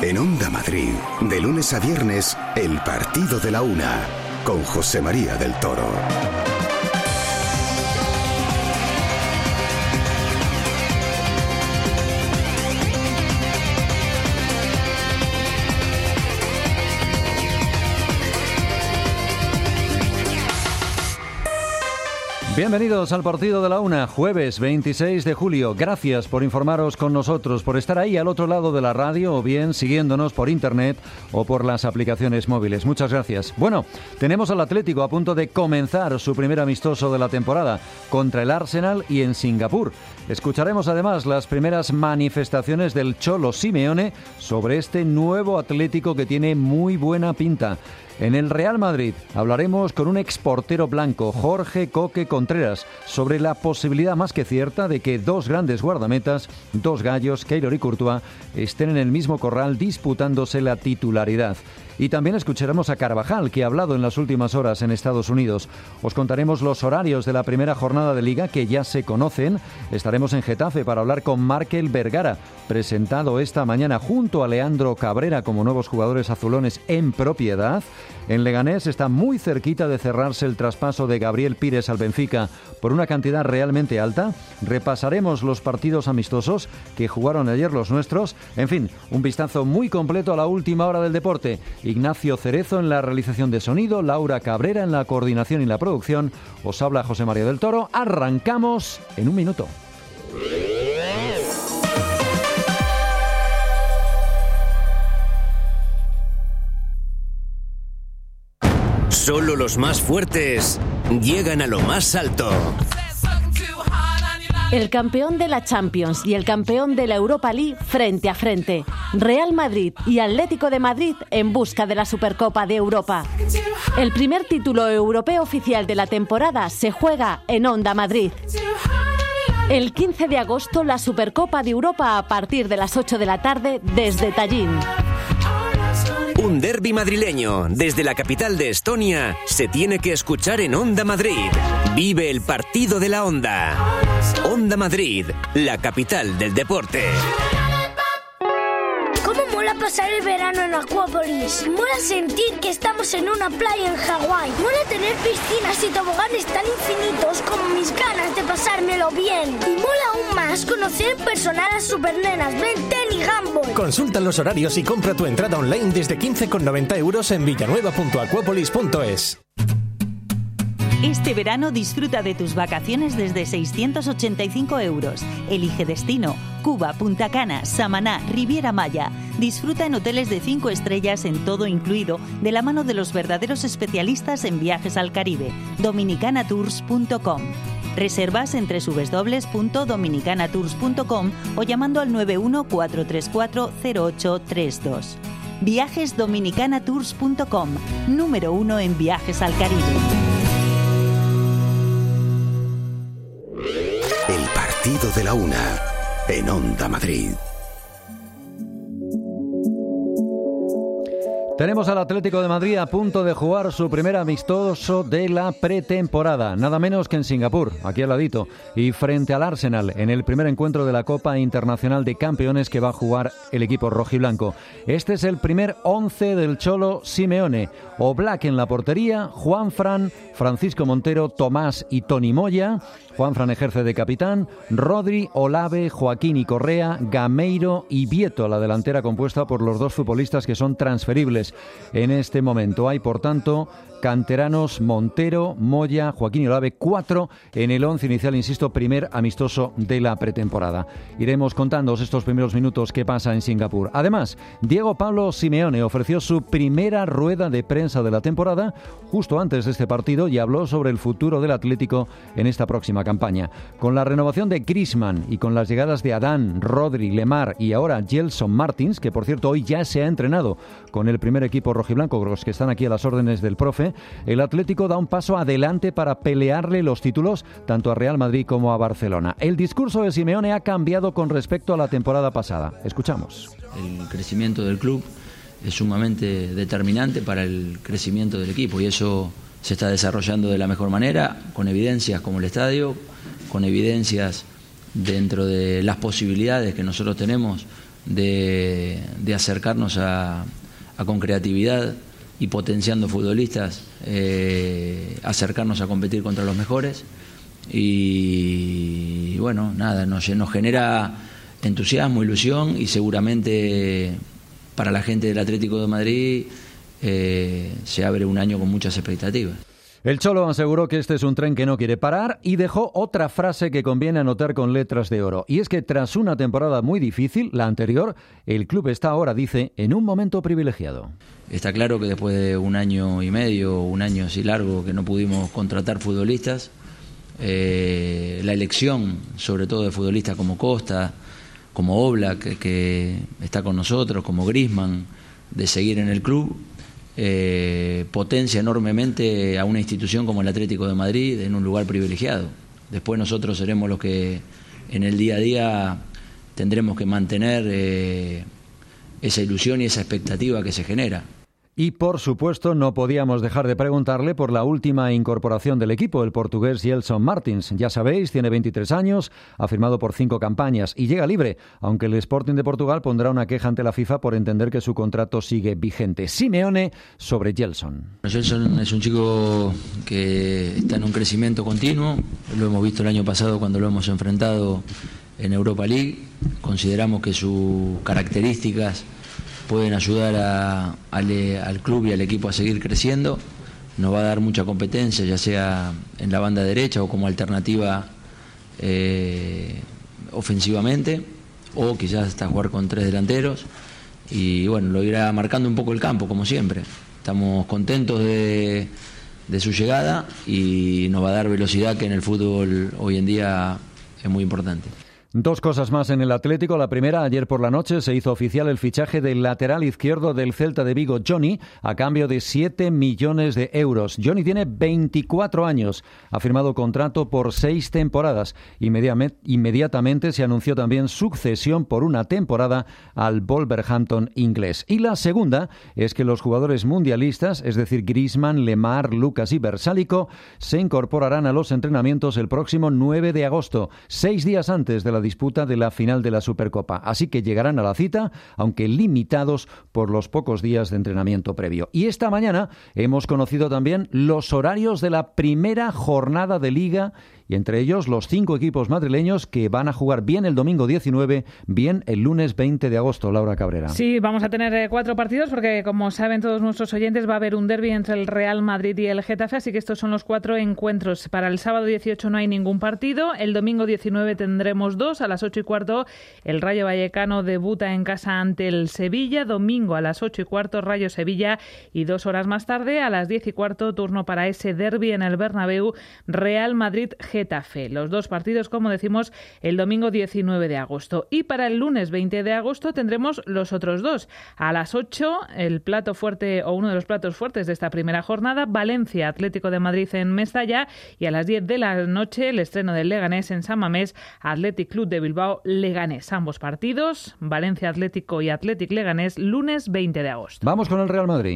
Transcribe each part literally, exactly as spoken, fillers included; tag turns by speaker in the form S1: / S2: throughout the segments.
S1: En Onda Madrid, de lunes a viernes, el partido de la una, con José María del Toro.
S2: Bienvenidos al partido de la una, jueves veintiséis de julio. Gracias por informaros con nosotros, por estar ahí al otro lado de la radio o bien siguiéndonos por internet o por las aplicaciones móviles. Muchas gracias. Bueno, tenemos al Atlético a punto de comenzar su primer amistoso de la temporada contra el Arsenal y en Singapur. Escucharemos además las primeras manifestaciones del Cholo Simeone sobre este nuevo Atlético que tiene muy buena pinta. En el Real Madrid hablaremos con un exportero blanco, Jorge Coque Contreras, sobre la posibilidad más que cierta de que dos grandes guardametas, dos gallos, Keylor y Courtois, estén en el mismo corral disputándose la titularidad. Y también escucharemos a Carvajal, que ha hablado en las últimas horas en Estados Unidos. Os contaremos los horarios de la primera jornada de Liga, que ya se conocen. Estaremos en Getafe para hablar con Markel Vergara, presentado esta mañana junto a Leandro Cabrera como nuevos jugadores azulones en propiedad. En Leganés está muy cerquita de cerrarse el traspaso de Gabriel Pires al Benfica por una cantidad realmente alta. Repasaremos los partidos amistosos que jugaron ayer los nuestros. En fin, un vistazo muy completo a la última hora del deporte. Ignacio Cerezo en la realización de sonido, Laura Cabrera en la coordinación y la producción. Os habla José María del Toro. Arrancamos en un minuto.
S3: Solo los más fuertes llegan a lo más alto.
S4: El campeón de la Champions y el campeón de la Europa League frente a frente. Real Madrid y Atlético de Madrid en busca de la Supercopa de Europa. El primer título europeo oficial de la temporada se juega en Onda Madrid. El quince de agosto la Supercopa de Europa a partir de las ocho de la tarde desde Tallin.
S3: Un derbi madrileño desde la capital de Estonia se tiene que escuchar en Onda Madrid. Vive el partido de la Onda. Onda Madrid, la capital del deporte.
S5: ¿Cómo mola pasar el verano en Acuópolis? Mola sentir que estamos en una playa en Hawái. Mola tener piscinas y toboganes tan infinitos como mis ganas de pasármelo bien. Y mola aún más conocer personal a supernenas, Ben ten y Gumball.
S6: Consulta los horarios y compra tu entrada online desde quince con noventa euros en villanueva punto acuópolis punto es.
S7: Este verano disfruta de tus vacaciones desde seiscientos ochenta y cinco euros. Elige destino: Cuba, Punta Cana, Samaná, Riviera Maya. Disfruta en hoteles de cinco estrellas en todo incluido, de la mano de los verdaderos especialistas en viajes al Caribe. dominicana tours punto com. Reservas en doble u doble u doble u punto dominicana tours punto com o llamando al nueve uno cuatro tres cuatro cero ocho tres dos. Viajes dominicana tours punto com, número uno en viajes al Caribe.
S1: El partido de la una, en Onda Madrid.
S2: Tenemos al Atlético de Madrid a punto de jugar su primer amistoso de la pretemporada, nada menos que en Singapur, aquí al ladito, y frente al Arsenal, en el primer encuentro de la Copa Internacional de Campeones que va a jugar el equipo rojiblanco. Este es el primer once del Cholo Simeone. Oblak en la portería, Juanfran, Francisco Montero, Tomás y Toni Moya. Juanfran ejerce de capitán, Rodri, Olave, Joaquín y Correa, Gameiro y Vieto, la delantera compuesta por los dos futbolistas que son transferibles en este momento. Hay, por tanto, canteranos Montero, Moya, Joaquín y Olave, cuatro en el once inicial, insisto, primer amistoso de la pretemporada. Iremos contándoos estos primeros minutos qué pasa en Singapur. Además, Diego Pablo Simeone ofreció su primera rueda de prensa de la temporada justo antes de este partido y habló sobre el futuro del Atlético en esta próxima campaña. Con la renovación de Griezmann y con las llegadas de Adán, Rodri, Lemar y ahora Gelson Martins, que por cierto hoy ya se ha entrenado con el primer equipo rojiblanco, los que están aquí a las órdenes del profe, el Atlético da un paso adelante para pelearle los títulos tanto a Real Madrid como a Barcelona. El discurso de Simeone ha cambiado con respecto a la temporada pasada. Escuchamos.
S8: El crecimiento del club es sumamente determinante para el crecimiento del equipo y eso se está desarrollando de la mejor manera, con evidencias como el estadio, con evidencias dentro de las posibilidades que nosotros tenemos de, de acercarnos a, a con creatividad y potenciando futbolistas, eh, acercarnos a competir contra los mejores. Y bueno, nada, nos, nos genera entusiasmo, ilusión, y seguramente para la gente del Atlético de Madrid eh, se abre un año con muchas expectativas.
S2: El Cholo aseguró que este es un tren que no quiere parar y dejó otra frase que conviene anotar con letras de oro. Y es que tras una temporada muy difícil, la anterior, el club está ahora, dice, en un momento privilegiado.
S8: Está claro que después de un año y medio, un año así largo, que no pudimos contratar futbolistas, eh, la elección, sobre todo de futbolistas como Costa, como Oblak, que, que está con nosotros, como Griezmann, de seguir en el club, Eh, potencia enormemente a una institución como el Atlético de Madrid en un lugar privilegiado. Después nosotros seremos los que en el día a día tendremos que mantener eh, esa ilusión y esa expectativa que se genera.
S2: Y por supuesto no podíamos dejar de preguntarle por la última incorporación del equipo, el portugués Gelson Martins. Ya sabéis, tiene veintitrés años, ha firmado por cinco campañas y llega libre, aunque el Sporting de Portugal pondrá una queja ante la FIFA por entender que su contrato sigue vigente. Simeone sobre Gelson.
S8: Gelson es un chico que está en un crecimiento continuo, lo hemos visto el año pasado cuando lo hemos enfrentado en Europa League. Consideramos que sus características pueden ayudar a, a le, al club y al equipo a seguir creciendo. Nos va a dar mucha competencia, ya sea en la banda derecha o como alternativa eh, ofensivamente, o quizás hasta jugar con tres delanteros, y bueno, lo irá marcando un poco el campo, como siempre. Estamos contentos de, de su llegada y nos va a dar velocidad, que en el fútbol hoy en día es muy importante.
S2: Dos cosas más en el Atlético. La primera, ayer por la noche se hizo oficial el fichaje del lateral izquierdo del Celta de Vigo, Johnny, a cambio de siete millones de euros. Johnny tiene veinticuatro años, ha firmado contrato por seis temporadas. Inmediatamente se anunció también sucesión por una temporada al Wolverhampton inglés. Y la segunda es que los jugadores mundialistas, es decir, Griezmann, Lemar, Lucas y Versálico, se incorporarán a los entrenamientos el próximo nueve de agosto, seis días antes de la disputa de la final de la Supercopa. Así que llegarán a la cita, aunque limitados por los pocos días de entrenamiento previo. Y esta mañana hemos conocido también los horarios de la primera jornada de Liga, y entre ellos los cinco equipos madrileños que van a jugar bien el domingo diecinueve, bien el lunes veinte de agosto. Laura Cabrera.
S9: Sí, vamos a tener eh, cuatro partidos porque, como saben todos nuestros oyentes, va a haber un derbi entre el Real Madrid y el Getafe, así que estos son los cuatro encuentros. Para el sábado dieciocho no hay ningún partido, el domingo diecinueve tendremos dos, a las ocho y cuarto el Rayo Vallecano debuta en casa ante el Sevilla, domingo a las ocho y cuarto Rayo Sevilla, y dos horas más tarde a las diez y cuarto turno para ese derbi en el Bernabéu, Real Madrid-Getafe. Los dos partidos, como decimos, el domingo diecinueve de agosto. Y para el lunes veinte de agosto tendremos los otros dos. A las ocho, el plato fuerte o uno de los platos fuertes de esta primera jornada, Valencia Atlético de Madrid en Mestalla, y a las diez de la noche el estreno del Leganés en San Mamés, Athletic Club de Bilbao Leganés. Ambos partidos, Valencia Atlético y Athletic Leganés, lunes veinte de agosto.
S2: Vamos con el Real Madrid.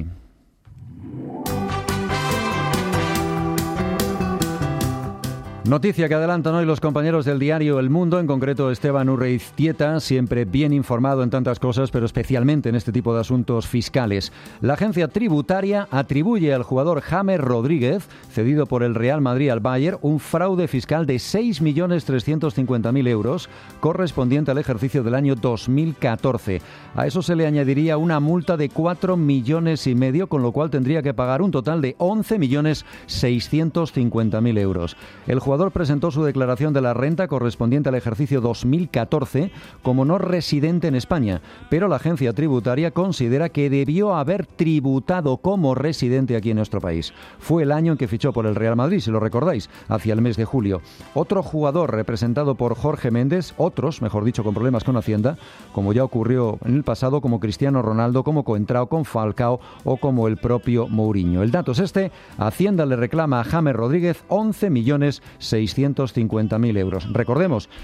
S2: Noticia que adelantan hoy los compañeros del diario El Mundo, en concreto Esteban Urreiztieta, siempre bien informado en tantas cosas, pero especialmente en este tipo de asuntos fiscales. La agencia tributaria atribuye al jugador James Rodríguez, cedido por el Real Madrid al Bayern, un fraude fiscal de seis millones trescientos cincuenta mil euros, correspondiente al ejercicio del año dos mil catorce. A eso se le añadiría una multa de cuatro millones y medio, con lo cual tendría que pagar un total de once millones seiscientos cincuenta mil euros. El jugador presentó su declaración de la renta correspondiente al ejercicio dos mil catorce como no residente en España, pero la agencia tributaria considera que debió haber tributado como residente aquí en nuestro país. Fue el año en que fichó por el Real Madrid, si lo recordáis, hacia el mes de julio. Otro jugador representado por Jorge Méndez, otros, mejor dicho, con problemas con Hacienda, como ya ocurrió en el pasado, como Cristiano Ronaldo, como Coentrao, con Falcao o como el propio Mourinho. El dato es este: Hacienda le reclama a James Rodríguez once millones seiscientos cincuenta mil euros. Recordemos,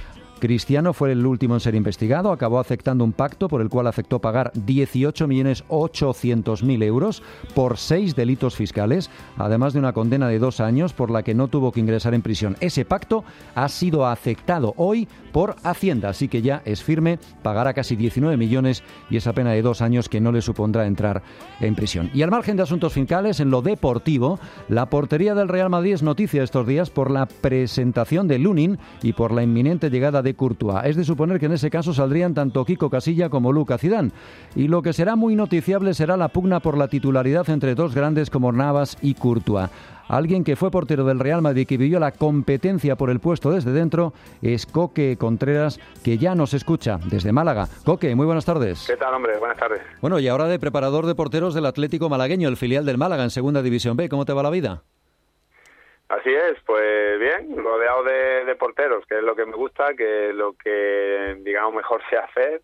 S2: Cristiano fue el último en ser investigado, acabó aceptando un pacto por el cual aceptó pagar dieciocho millones ochocientos mil euros por seis delitos fiscales, además de una condena de dos años por la que no tuvo que ingresar en prisión. Ese pacto ha sido aceptado hoy por Hacienda, así que ya es firme, pagará casi diecinueve millones y esa pena de dos años que no le supondrá entrar en prisión. Y al margen de asuntos fiscales, en lo deportivo, la portería del Real Madrid es noticia estos días por la presentación de Lunin y por la inminente llegada de Courtois. Es de suponer que en ese caso saldrían tanto Kiko Casilla como Lucas Zidane. Y lo que será muy noticiable será la pugna por la titularidad entre dos grandes como Navas y Courtois. Alguien que fue portero del Real Madrid y vivió la competencia por el puesto desde dentro es Coque Contreras, que ya nos escucha desde Málaga. Coque, muy buenas tardes.
S10: ¿Qué tal, hombre? Buenas tardes.
S2: Bueno, y ahora de preparador de porteros del Atlético Malagueño, el filial del Málaga en Segunda División B. ¿Cómo te va la vida?
S10: Así es, pues bien, rodeado de, de porteros, que es lo que me gusta, que es lo que, digamos, mejor sé hacer.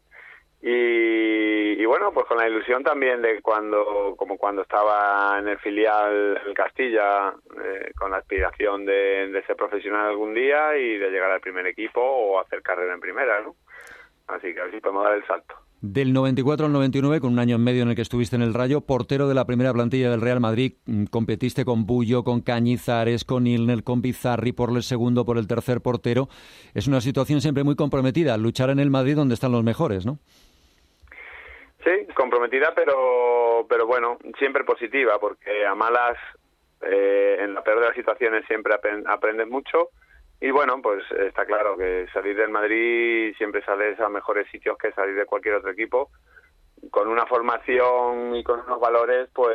S10: Y, y bueno, pues con la ilusión también de cuando, como cuando estaba en el filial en Castilla, eh, con la aspiración de, de ser profesional algún día y de llegar al primer equipo o hacer carrera en primera, ¿no? Así que a ver si podemos dar el salto.
S2: Del noventa y cuatro al noventa y nueve, con un año en medio en el que estuviste en el Rayo, portero de la primera plantilla del Real Madrid, competiste con Bullo, con Cañizares, con Ilner, con Bizarri, por el segundo, por el tercer portero. Es una situación siempre muy comprometida, luchar en el Madrid donde están los mejores, ¿no?
S10: Sí, comprometida, pero pero bueno, siempre positiva, porque a malas, eh, en la peor de las situaciones siempre aprendes mucho. Y bueno, pues está claro que salir del Madrid siempre sales a mejores sitios que salir de cualquier otro equipo, con una formación y con unos valores, pues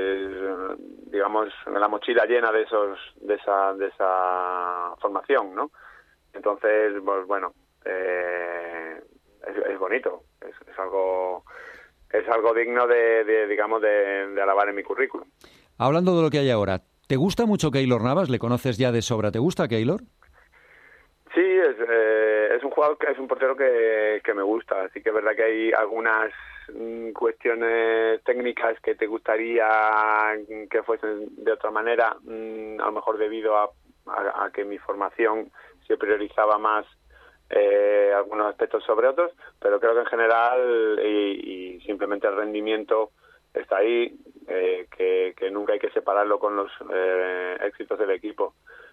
S10: digamos, la mochila llena de esos de esa de esa formación, ¿no? Entonces, pues bueno, eh, es, es bonito, es, es algo es algo digno de, de digamos de, de alabar en mi currículum.
S2: Hablando de lo que hay ahora, ¿te gusta mucho Keylor Navas? ¿Le conoces ya de sobra? ¿Te gusta Keylor?
S10: Sí, es, eh, es un jugador que es un portero que, que me gusta. Así que es verdad que hay algunas mm, cuestiones técnicas que te gustaría que fuesen de otra manera, mm, a lo mejor debido a, a, a que mi formación se priorizaba más eh, algunos aspectos sobre otros, pero creo que en general y, y simplemente el rendimiento está ahí, eh, que, que nunca hay que separarlo con los eh, éxitos del equipo.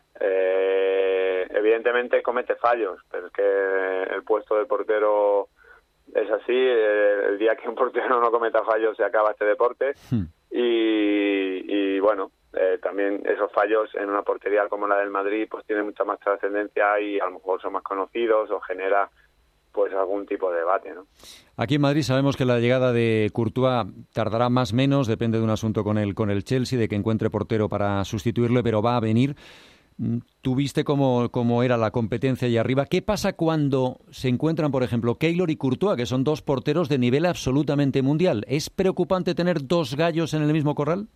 S10: Eh, evidentemente comete fallos, pero es que el puesto de portero es así. Eh, el día que un portero no cometa fallos se acaba este deporte. Hmm. y, y bueno, eh, también esos fallos en una portería como la del Madrid pues tienen mucha más trascendencia y a lo mejor son más conocidos o genera pues algún tipo de debate, ¿no?
S2: Aquí en Madrid sabemos que la llegada de Courtois tardará más o menos, depende de un asunto con el, con el Chelsea, de que encuentre portero para sustituirle, pero va a venir. Tú viste cómo, cómo era la competencia ahí arriba. ¿Qué pasa cuando se encuentran, por ejemplo, Keylor y Courtois, que son dos porteros de nivel absolutamente mundial? ¿Es preocupante tener dos gallos en el mismo corral?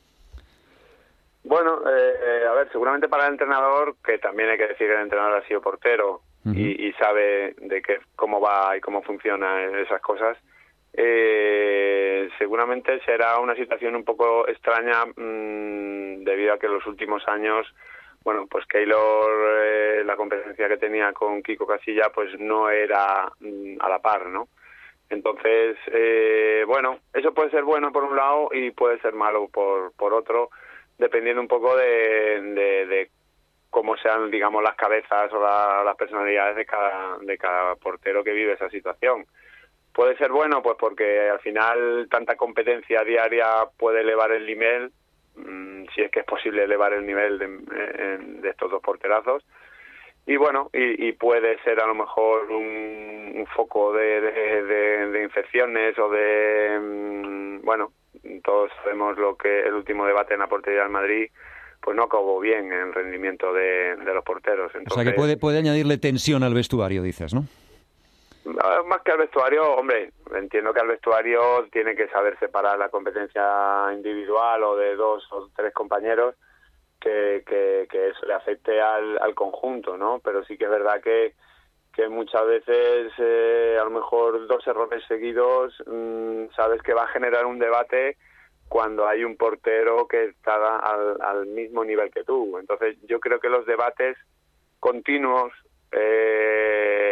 S10: Bueno, eh, a ver, seguramente para el entrenador, que también hay que decir que el entrenador ha sido portero uh-huh. y, y sabe de qué, cómo va y cómo funcionan esas cosas, eh, seguramente será una situación un poco extraña mmm, debido a que en los últimos años, bueno, pues Keylor, eh, la competencia que tenía con Kiko Casilla, pues no era mmm, a la par, ¿no? Entonces, eh, bueno, eso puede ser bueno por un lado y puede ser malo por, por otro, dependiendo un poco de, de, de cómo sean, digamos, las cabezas o la, las personalidades de cada, de cada portero que vive esa situación. Puede ser bueno, pues porque al final tanta competencia diaria puede elevar el nivel, mmm, si es que es posible elevar el nivel de, de estos dos porterazos. Y bueno, y, y puede ser a lo mejor un, un foco de, de, de, de infecciones o de, mmm, bueno, todos sabemos lo que el último debate en la portería del Madrid pues no acabó bien en el rendimiento de, de los porteros. Entonces,
S2: o sea que puede, puede añadirle tensión al vestuario, dices, ¿no?
S10: Más que al vestuario, hombre, entiendo que al vestuario tiene que saber separar la competencia individual o de dos o tres compañeros, que, que, que eso le afecte al, al conjunto, ¿no? Pero sí que es verdad que que muchas veces eh, a lo mejor dos errores seguidos mmm, sabes que va a generar un debate cuando hay un portero que está al, al mismo nivel que tú. Entonces yo creo que los debates continuos eh,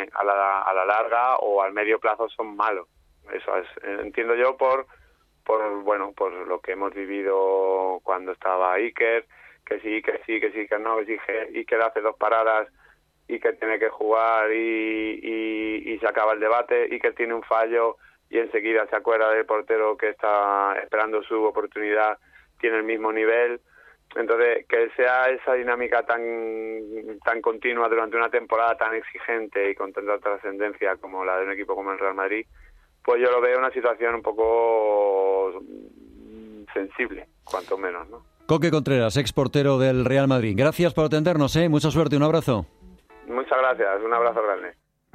S10: a la, a la larga o al medio plazo son malos. Eso es, entiendo yo por, por bueno, por lo que hemos vivido cuando estaba Iker, que sí, que sí, que sí, que no, que sí, que Iker hace dos paradas y que tiene que jugar y, y, y se acaba el debate, y que tiene un fallo y enseguida se acuerda del portero que está esperando su oportunidad, tiene el mismo nivel. Entonces, que sea esa dinámica tan tan continua durante una temporada tan exigente y con tanta trascendencia como la de un equipo como el Real Madrid, pues yo lo veo una situación un poco sensible, cuanto menos, ¿no?
S2: Coque Contreras, ex portero del Real Madrid. Gracias por atendernos, ¿eh? Mucha suerte, un abrazo.
S10: Muchas gracias, un abrazo grande.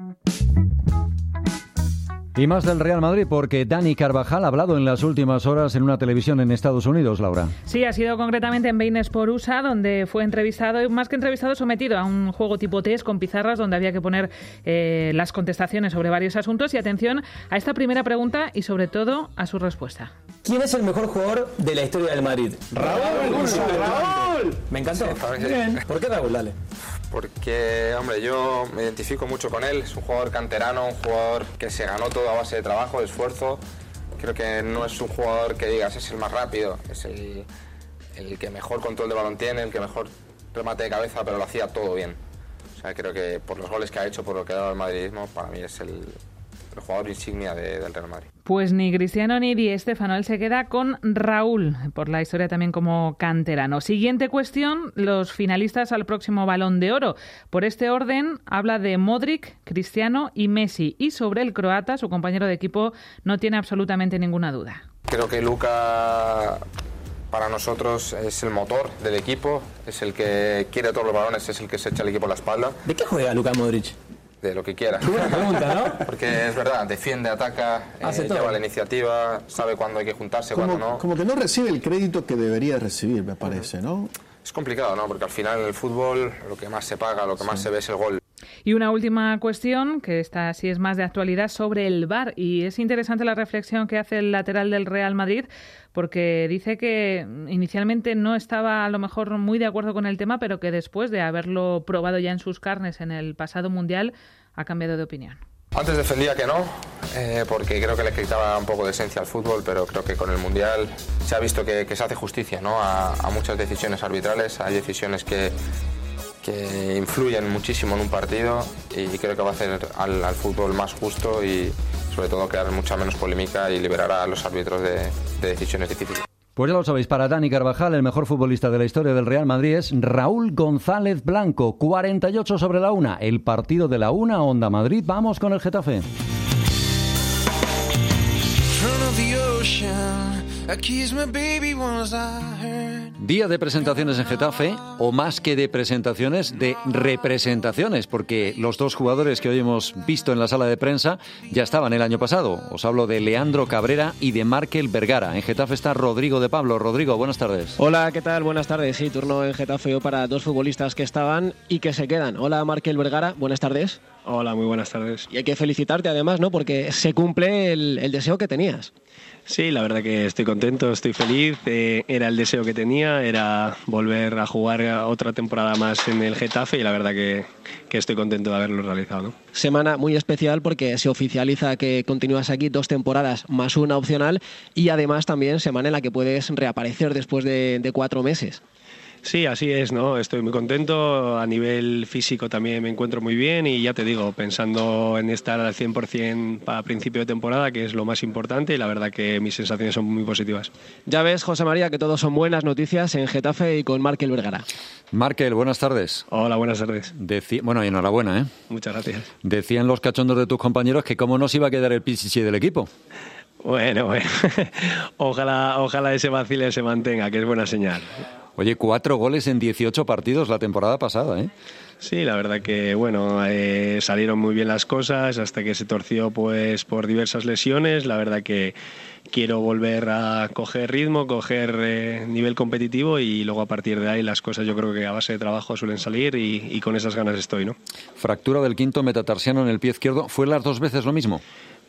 S2: Y más del Real Madrid, porque Dani Carvajal ha hablado en las últimas horas en una televisión en Estados Unidos, Laura.
S9: Sí, ha sido concretamente en beIN Sport U S A, donde fue entrevistado, y más que entrevistado, sometido a un juego tipo test con pizarras donde había que poner eh, las contestaciones sobre varios asuntos. Y atención a esta primera pregunta y sobre todo a su respuesta.
S11: ¿Quién es el mejor jugador de la historia del Madrid?
S12: Raúl. Raúl.
S11: Raúl. Me encantó.
S12: Sí,
S11: Bien. ¿Por qué Raúl? Dale.
S12: Porque, hombre, yo me identifico mucho con él. Es un jugador canterano, un jugador que se ganó todo a base de trabajo, de esfuerzo. Creo que no es un jugador que digas es el más rápido, es el, el que mejor control de balón tiene, el que mejor remate de cabeza, pero lo hacía todo bien. O sea, creo que por los goles que ha hecho, por lo que ha dado el madridismo, para mí es el, el jugador insignia de, del Real Madrid.
S9: Pues ni Cristiano ni Di Stéfano, él se queda con Raúl, por la historia también como canterano. Siguiente cuestión, los finalistas al próximo Balón de Oro. Por este orden habla de Modric, Cristiano y Messi. Y sobre el croata, su compañero de equipo, no tiene absolutamente ninguna duda.
S12: Creo que Luka, para nosotros, es el motor del equipo, es el que quiere todos los balones, es el que se echa el equipo a la espalda.
S11: ¿De qué juega Luka Modric?
S12: De lo que quiera.
S11: Buena pregunta, ¿no?
S12: Porque es verdad, defiende, ataca, eh, lleva la iniciativa, sabe cuándo hay que juntarse,
S13: como,
S12: cuándo no.
S13: Como que no recibe el crédito que debería recibir, me parece, ¿no?
S12: Es complicado, ¿no? Porque al final en el fútbol lo que más se paga, lo que sí. más se ve es el gol.
S9: Y una última cuestión, que esta sí es más de actualidad, sobre el V A R. Y es interesante la reflexión que hace el lateral del Real Madrid, porque dice que inicialmente no estaba a lo mejor muy de acuerdo con el tema, pero que después de haberlo probado ya en sus carnes en el pasado Mundial, ha cambiado de opinión.
S12: Antes defendía que no, eh, porque creo que le quitaba un poco de esencia al fútbol, pero creo que con el Mundial se ha visto que, que se hace justicia, ¿no? a, a muchas decisiones arbitrales. Hay decisiones que, que influyen muchísimo en un partido y creo que va a hacer al, al fútbol más justo y sobre todo crear mucha menos polémica y liberar a los árbitros de, de decisiones difíciles.
S2: Pues ya lo sabéis, para Dani Carvajal, el mejor futbolista de la historia del Real Madrid es Raúl González Blanco. cuarenta y ocho sobre la una. El partido de la una, Onda Madrid. Vamos con el Getafe. Día de presentaciones en Getafe, o más que de presentaciones, de representaciones, porque los dos jugadores que hoy hemos visto en la sala de prensa ya estaban el año pasado. Os hablo de Leandro Cabrera y de Markel Vergara. En Getafe está Rodrigo de Pablo. Rodrigo, buenas tardes.
S14: Hola, ¿qué tal? Buenas tardes. Sí, turno en Getafe para dos futbolistas que estaban y que se quedan. Hola, Markel Vergara, buenas tardes.
S15: Hola, muy buenas tardes.
S14: Y hay que felicitarte además, ¿no? Porque se cumple el, el deseo que tenías.
S15: Sí, la verdad que estoy contento, estoy feliz. Eh, era el deseo que tenía, era volver a jugar otra temporada más en el Getafe y la verdad que, que estoy contento de haberlo realizado, ¿no?
S14: Semana muy especial porque se oficializa que continúas aquí dos temporadas más una opcional y además también semana en la que puedes reaparecer después de, de cuatro meses.
S15: Sí, así es, ¿no? Estoy muy contento, a nivel físico también me encuentro muy bien y ya te digo, pensando en estar al cien por ciento para principio de temporada, que es lo más importante y la verdad que mis sensaciones son muy positivas.
S14: Ya ves, José María, que todos son buenas noticias en Getafe y con Markel Vergara.
S2: Markel, buenas tardes.
S15: Hola, buenas tardes.
S2: Deci- bueno, y enhorabuena, ¿eh?
S15: Muchas gracias.
S2: Decían los cachondos de tus compañeros que cómo no se iba a quedar el Pichichi del equipo.
S15: Bueno, bueno. ojalá, ojalá ese vacile se mantenga, que es buena señal.
S2: Oye, cuatro goles en dieciocho partidos la temporada pasada, ¿eh?
S15: Sí, la verdad que, bueno, eh, salieron muy bien las cosas hasta que se torció pues por diversas lesiones. La verdad que quiero volver a coger ritmo, coger eh, nivel competitivo y luego a partir de ahí las cosas yo creo que a base de trabajo suelen salir y, y con esas ganas estoy, ¿no?
S2: Fractura del quinto metatarsiano en el pie izquierdo. ¿Fue las dos veces lo mismo?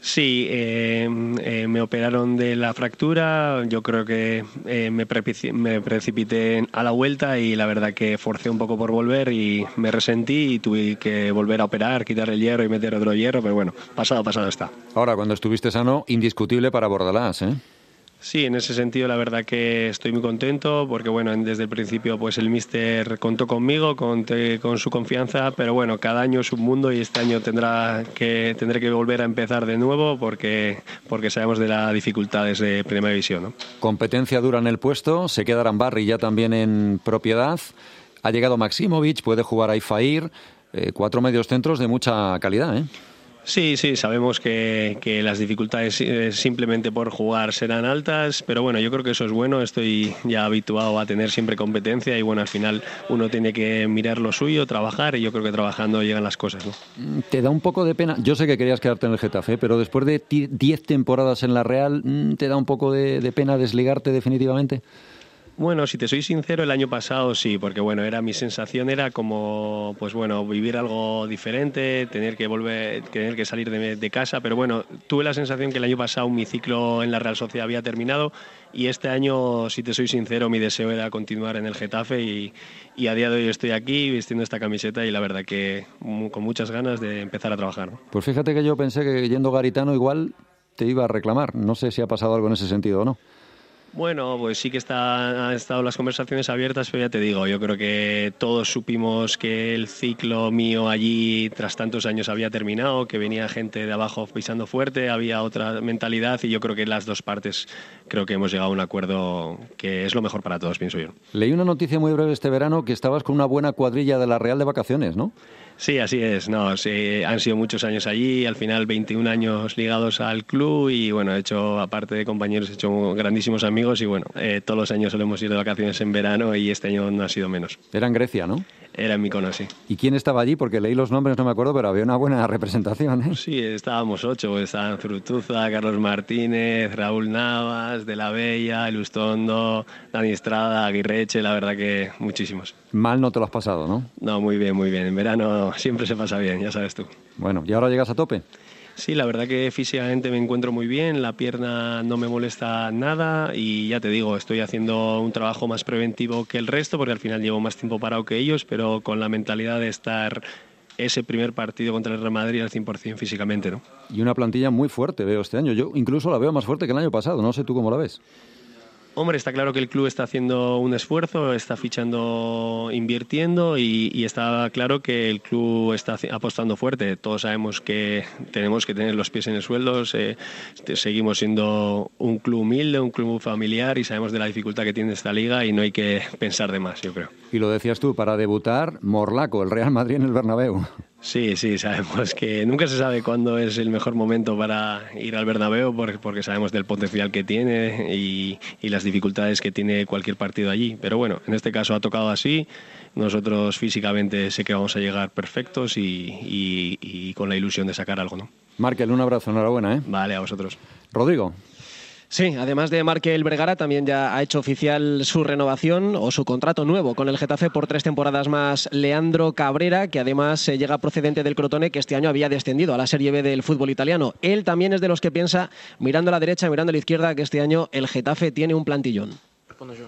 S15: Sí, eh, eh, me operaron de la fractura, yo creo que eh, me, preci- me precipité a la vuelta y la verdad que forcé un poco por volver y me resentí y tuve que volver a operar, quitar el hierro y meter otro hierro, pero bueno, pasado, pasado está.
S2: Ahora, cuando estuviste sano, indiscutible para Bordalás, ¿eh?
S15: Sí, en ese sentido la verdad que estoy muy contento porque bueno, desde el principio pues el míster contó conmigo, conté con su confianza, pero bueno, cada año es un mundo y este año tendrá que tendré que volver a empezar de nuevo porque porque sabemos de las dificultades de Primera División, ¿no?
S2: Competencia dura en el puesto, se queda Arambarri ya también en propiedad, ha llegado Maximovic, puede jugar ahí Fair, eh, cuatro medios centros de mucha calidad, ¿eh?
S15: Sí, sí, sabemos que, que las dificultades eh, simplemente por jugar serán altas, pero bueno, yo creo que eso es bueno, estoy ya habituado a tener siempre competencia y bueno, al final uno tiene que mirar lo suyo, trabajar y yo creo que trabajando llegan las cosas, ¿no?
S2: ¿Te da un poco de pena? Yo sé que querías quedarte en el Getafe, pero después de diez temporadas en la Real, ¿te da un poco de, de pena desligarte definitivamente?
S15: Bueno, si te soy sincero, el año pasado sí, porque bueno, era mi sensación era como, pues bueno, vivir algo diferente, tener que volver, tener que salir de, de casa, pero bueno, tuve la sensación que el año pasado mi ciclo en la Real Sociedad había terminado y este año, si te soy sincero, mi deseo era continuar en el Getafe y, y a día de hoy estoy aquí vistiendo esta camiseta y la verdad que con muchas ganas de empezar a trabajar, ¿no?
S2: Pues fíjate que yo pensé que yendo Garitano igual te iba a reclamar, no sé si ha pasado algo en ese sentido o no.
S15: Bueno, pues sí que está, han estado las conversaciones abiertas, pero ya te digo, yo creo que todos supimos que el ciclo mío allí tras tantos años había terminado, que venía gente de abajo pisando fuerte, había otra mentalidad y yo creo que las dos partes creo que hemos llegado a un acuerdo que es lo mejor para todos, pienso yo.
S2: Leí una noticia muy breve este verano que estabas con una buena cuadrilla de la Real de vacaciones, ¿no?
S15: Sí, así es. No, sí, han sido muchos años allí, al final veintiún años ligados al club y bueno, he hecho, aparte de compañeros, he hecho grandísimos amigos y bueno, eh, todos los años solemos ir de vacaciones en verano y este año no ha sido menos.
S2: Era en Grecia, ¿no?
S15: Era en Mykonos, sí.
S2: ¿Y quién estaba allí? Porque leí los nombres, no me acuerdo, pero había una buena representación, ¿eh?
S15: Sí, estábamos ocho. Estaban Zurutuza, Carlos Martínez, Raúl Navas, De la Bella, Elustondo, Dani Estrada, Aguirreche, la verdad que muchísimos.
S2: Mal no te lo has pasado, ¿no?
S15: No, muy bien, muy bien. En verano siempre se pasa bien, ya sabes tú.
S2: Bueno, ¿y ahora llegas a tope?
S15: Sí, la verdad que físicamente me encuentro muy bien, la pierna no me molesta nada y ya te digo, estoy haciendo un trabajo más preventivo que el resto porque al final llevo más tiempo parado que ellos, pero con la mentalidad de estar ese primer partido contra el Real Madrid al cien por ciento físicamente, ¿no?
S2: Y una plantilla muy fuerte veo este año, yo incluso la veo más fuerte que el año pasado, no sé tú cómo la ves.
S15: Hombre, está claro que el club está haciendo un esfuerzo, está fichando, invirtiendo y, y está claro que el club está apostando fuerte. Todos sabemos que tenemos que tener los pies en el suelo, eh, seguimos siendo un club humilde, un club familiar y sabemos de la dificultad que tiene esta liga y no hay que pensar de más, yo creo.
S2: Y lo decías tú, para debutar, Morlaco, el Real Madrid en el Bernabéu.
S15: Sí, sí, sabemos que nunca se sabe cuándo es el mejor momento para ir al Bernabéu porque sabemos del potencial que tiene y, y las dificultades que tiene cualquier partido allí. Pero bueno, en este caso ha tocado así. Nosotros físicamente sé que vamos a llegar perfectos y, y, y con la ilusión de sacar algo, ¿no?
S2: Markel, un abrazo, enhorabuena, ¿eh?
S15: Vale, a vosotros.
S2: Rodrigo.
S14: Sí, además de Markel Vergara, también ya ha hecho oficial su renovación o su contrato nuevo con el Getafe por tres temporadas más Leandro Cabrera, que además eh, llega procedente del Crotone, que este año había descendido a la Serie B del fútbol italiano. Él también es de los que piensa, mirando a la derecha, mirando a la izquierda, que este año el Getafe tiene un plantillón.
S16: Respondo yo.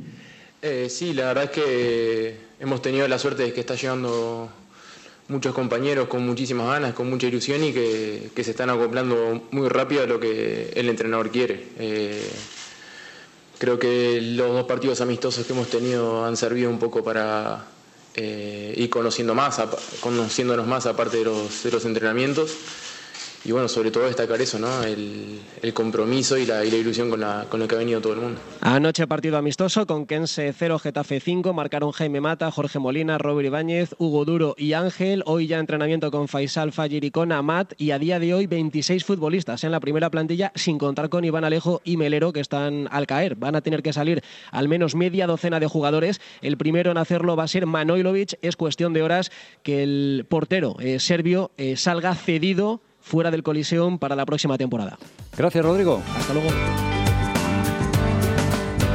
S16: Eh, sí, la verdad es que hemos tenido la suerte de que está llegando muchos compañeros con muchísimas ganas, con mucha ilusión y que, que se están acoplando muy rápido a lo que el entrenador quiere. Eh, creo que los dos partidos amistosos que hemos tenido han servido un poco para eh, ir conociendo más, conociéndonos más aparte de los, de los entrenamientos. Y bueno, sobre todo destacar eso, ¿no? El, el compromiso y la, y la ilusión con la, con la que ha venido todo el mundo.
S14: Anoche partido amistoso con Kense cero, Getafe cinco, marcaron Jaime Mata, Jorge Molina, Robert Ibáñez, Hugo Duro y Ángel. Hoy ya entrenamiento con Faisal, Fajir y con Amat y a día de hoy veintiséis futbolistas en la primera plantilla sin contar con Iván Alejo y Melero que están al caer. Van a tener que salir al menos media docena de jugadores. El primero en hacerlo va a ser Manojlovic. Es cuestión de horas que el portero eh, serbio eh, salga cedido fuera del Coliseum para la próxima temporada.
S2: Gracias, Rodrigo.
S14: Hasta luego.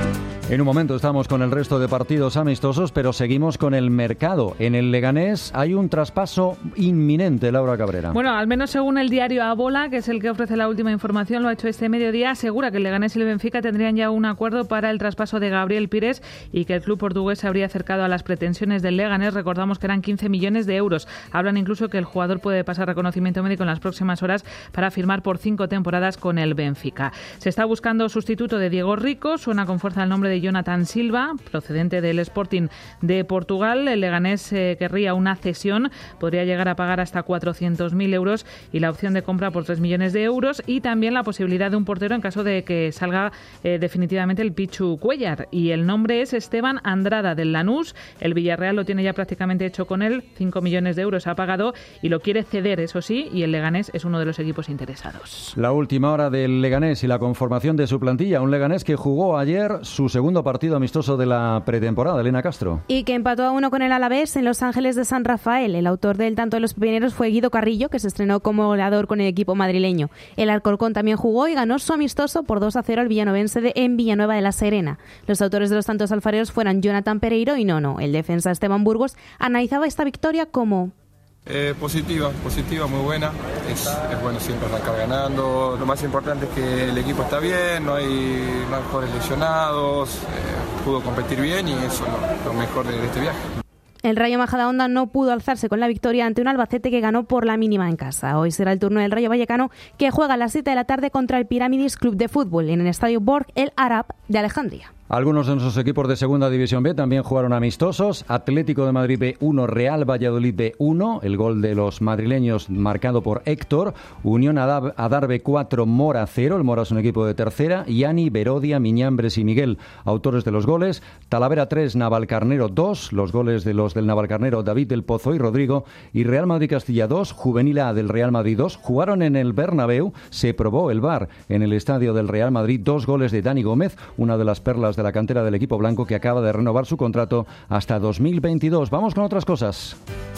S2: En un momento estamos con el resto de partidos amistosos, pero seguimos con el mercado. En el Leganés hay un traspaso inminente, Laura Cabrera.
S9: Bueno, al menos según el diario A Bola, que es el que ofrece la última información, lo ha hecho este mediodía, asegura que el Leganés y el Benfica tendrían ya un acuerdo para el traspaso de Gabriel Pires y que el club portugués se habría acercado a las pretensiones del Leganés. Recordamos que eran quince millones de euros. Hablan incluso que el jugador puede pasar reconocimiento médico en las próximas horas para firmar por cinco temporadas con el Benfica. Se está buscando sustituto de Diego Rico. Suena con fuerza el nombre de Jonathan Silva, procedente del Sporting de Portugal. El Leganés eh, querría una cesión, podría llegar a pagar hasta cuatrocientos mil euros y la opción de compra por tres millones de euros, y también la posibilidad de un portero en caso de que salga eh, definitivamente el Pichu Cuellar. Y el nombre es Esteban Andrada del Lanús. El Villarreal lo tiene ya prácticamente hecho con él, cinco millones de euros ha pagado y lo quiere ceder, eso sí, y el Leganés es uno de los equipos interesados.
S2: La última hora del Leganés y la conformación de su plantilla. Un Leganés que jugó ayer su segundo partido amistoso de la pretemporada, Elena Castro.
S17: Y que empató a uno con el Alavés en Los Ángeles de San Rafael. El autor del tanto de los pepineros fue Guido Carrillo, que se estrenó como goleador con el equipo madrileño. El Alcorcón también jugó y ganó su amistoso por dos a cero al villanovense de, en Villanueva de la Serena. Los autores de los tantos alfareros fueron Jonathan Pereiro y Nono. El defensa Esteban Burgos analizaba esta victoria como...
S18: Eh, positiva, positiva, muy buena. Es, es bueno siempre arrancar ganando. Lo más importante es que el equipo está bien, no hay, no hay jugadores lesionados, eh, pudo competir bien y eso es lo, lo mejor de, de este viaje.
S17: El Rayo Majadahonda no pudo alzarse con la victoria ante un Albacete que ganó por la mínima en casa. Hoy será el turno del Rayo Vallecano, que juega a las siete de la tarde contra el Pirámidis Club de Fútbol en el Estadio Borg El Arab de Alejandría.
S2: Algunos de nuestros equipos de Segunda División B también jugaron amistosos. Atlético de Madrid B uno, Real Valladolid B uno, el gol de los madrileños marcado por Héctor. Unión Adar B cuatro, Mora cero, el Mora es un equipo de tercera. Yani, Berodia, Miñambres y Miguel, autores de los goles. Talavera tres, Navalcarnero dos, los goles de los del Navalcarnero, David del Pozo y Rodrigo. Y Real Madrid Castilla dos, Juvenil A del Real Madrid dos. Jugaron en el Bernabéu, se probó el V A R en el estadio del Real Madrid. Dos goles de Dani Gómez, una de las perlas de la cantera del equipo blanco que acaba de renovar su contrato hasta dos mil veintidós. Vamos con otras cosas.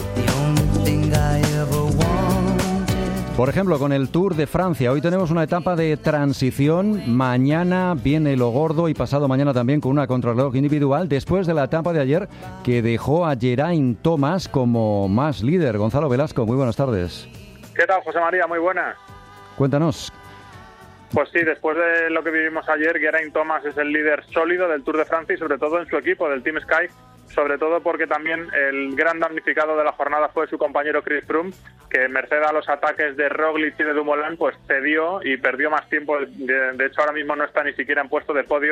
S2: Por ejemplo, con el Tour de Francia. Hoy tenemos una etapa de transición. Mañana viene lo gordo y pasado mañana también con una contrarreloj individual después de la etapa de ayer que dejó a Geraint Thomas como más líder. Gonzalo Velasco, muy buenas tardes.
S10: ¿Qué tal, José María? Muy buenas.
S2: Cuéntanos.
S10: Pues sí, después de lo que vivimos ayer, Geraint Thomas es el líder sólido del Tour de Francia y sobre todo en su equipo, del Team Sky, sobre todo porque también el gran damnificado de la jornada fue su compañero Chris Froome, que merced a los ataques de Roglic y de Dumoulin, pues cedió y perdió más tiempo. De, de hecho, ahora mismo no está ni siquiera en puesto de podio.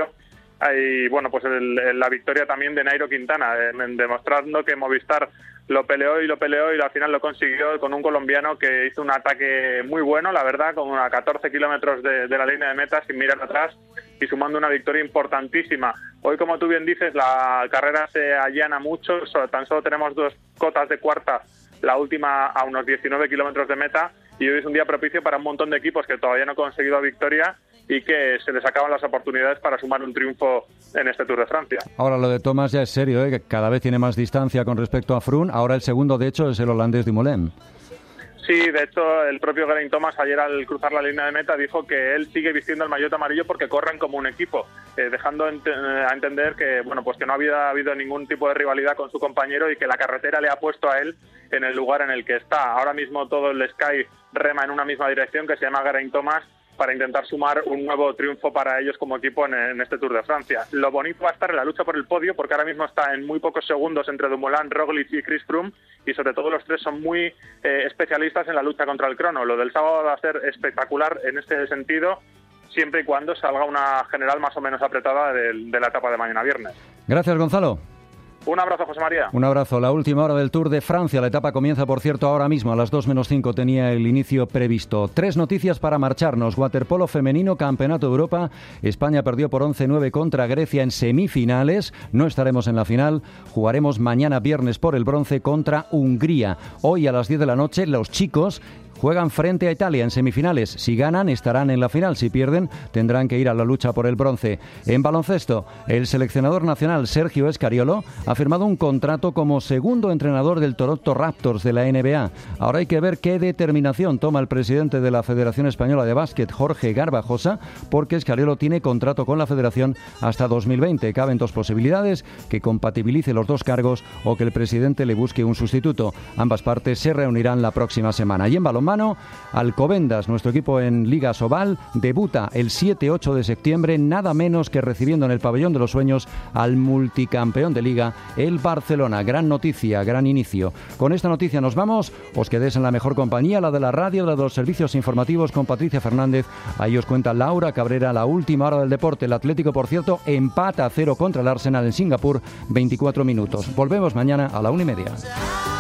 S10: Y bueno, pues el, el, la victoria también de Nairo Quintana, eh, demostrando que Movistar lo peleó y lo peleó y al final lo consiguió con un colombiano que hizo un ataque muy bueno, la verdad, con a catorce kilómetros de, de la línea de meta sin mirar atrás y sumando una victoria importantísima. Hoy, como tú bien dices, la carrera se allana mucho, tan solo tenemos dos cotas de cuarta, la última a unos diecinueve kilómetros de meta, y hoy es un día propicio para un montón de equipos que todavía no han conseguido victoria y que se les acaban las oportunidades para sumar un triunfo en este Tour de Francia. Ahora
S2: lo de Thomas ya es serio, ¿eh? Cada vez tiene más distancia con respecto a Froome. Ahora el segundo, de hecho, es el holandés Dumoulin.
S10: Sí, de hecho, el propio Geraint Thomas ayer al cruzar la línea de meta dijo que él sigue vistiendo el maillot amarillo porque corren como un equipo, eh, dejando ent- a entender que bueno, pues que no había habido ningún tipo de rivalidad con su compañero y que la carretera le ha puesto a él en el lugar en el que está. Ahora mismo todo el Sky rema en una misma dirección, que se llama Geraint Thomas, para intentar sumar un nuevo triunfo para ellos como equipo en, en este Tour de Francia. Lo bonito va a estar en la lucha por el podio, porque ahora mismo está en muy pocos segundos entre Dumoulin, Roglic y Chris Froome, y sobre todo los tres son muy eh, especialistas en la lucha contra el crono. Lo del sábado va a ser espectacular en este sentido, siempre y cuando salga una general más o menos apretada de, de la etapa de mañana viernes.
S2: Gracias, Gonzalo.
S10: Un abrazo, José María.
S2: Un abrazo. La última hora del Tour de Francia. La etapa comienza, por cierto, ahora mismo. A las dos menos cinco tenía el inicio previsto. Tres noticias para marcharnos. Waterpolo femenino, Campeonato de Europa. España perdió por once nueve contra Grecia en semifinales. No estaremos en la final. Jugaremos mañana viernes por el bronce contra Hungría. Hoy a las diez de la noche los chicos juegan frente a Italia en semifinales. Si ganan, estarán en la final. Si pierden, tendrán que ir a la lucha por el bronce. En baloncesto, el seleccionador nacional Sergio Scariolo ha firmado un contrato como segundo entrenador del Toronto Raptors de la N B A. Ahora hay que ver qué determinación toma el presidente de la Federación Española de Básquet, Jorge Garbajosa, porque Scariolo tiene contrato con la federación hasta dos mil veinte. Caben dos posibilidades: que compatibilice los dos cargos o que el presidente le busque un sustituto. Ambas partes se reunirán la próxima semana. Y en balonmano, Alcobendas, nuestro equipo en Liga Sobal, debuta el siete ocho de septiembre, nada menos que recibiendo en el Pabellón de los Sueños al multicampeón de Liga, el Barcelona. Gran noticia, gran inicio. Con esta noticia nos vamos. Os quedéis en la mejor compañía, la de la radio, la de los servicios informativos, con Patricia Fernández. Ahí os cuenta Laura Cabrera la última hora del deporte. El Atlético, por cierto, empata a cero contra el Arsenal en Singapur, veinticuatro minutos. Volvemos mañana a la una y media.